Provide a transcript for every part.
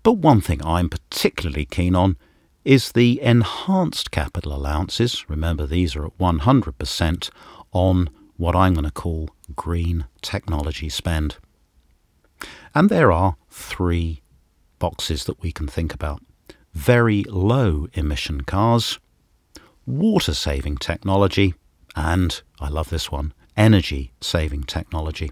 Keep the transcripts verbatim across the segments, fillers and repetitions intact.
But one thing I'm particularly keen on is the enhanced capital allowances. Remember, these are at one hundred percent on what I'm going to call green technology spend. And there are three boxes that we can think about. Very low emission cars, water saving technology, and, I love this one, energy saving technology.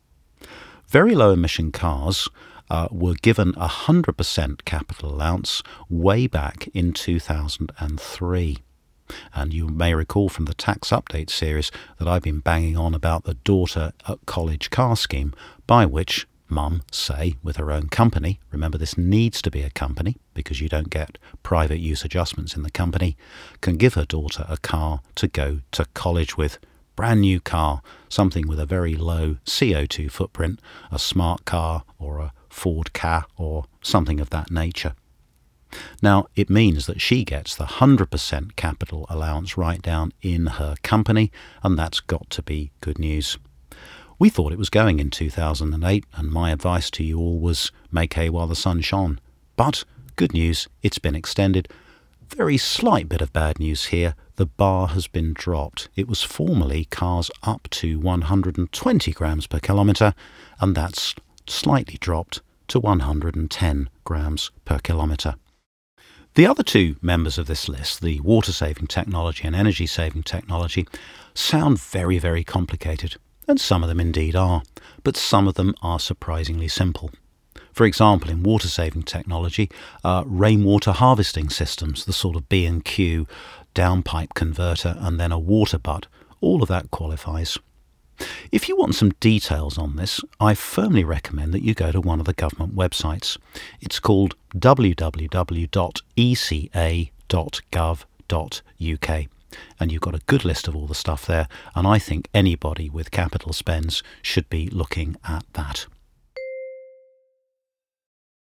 Very low emission cars uh, were given a one hundred percent capital allowance way back in two thousand three. And you may recall from the tax update series that I've been banging on about the daughter at college car scheme, by which Mum, say, with her own company, remember this needs to be a company because you don't get private use adjustments in the company, can give her daughter a car to go to college with. Brand new car, something with a very low C O two footprint, a smart car or a Ford Ka or something of that nature. Now, it means that she gets the one hundred percent capital allowance right down in her company, and that's got to be good news. We thought it was going in two thousand eight, and my advice to you all was make hay while the sun shone. But good news, it's been extended. Very slight bit of bad news here. The bar has been dropped. It was formerly cars up to one hundred twenty grams per kilometre, and that's slightly dropped to one hundred ten grams per kilometre. The other two members of this list, the water-saving technology and energy-saving technology, sound very, very complicated. And some of them indeed are, but some of them are surprisingly simple. For example, in water-saving technology, uh, rainwater harvesting systems, the sort of B and Q, downpipe converter, and then a water butt, all of that qualifies. If you want some details on this, I firmly recommend that you go to one of the government websites. It's called w w w dot e c a dot gov dot u k. And you've got a good list of all the stuff there, and I think anybody with capital spends should be looking at that.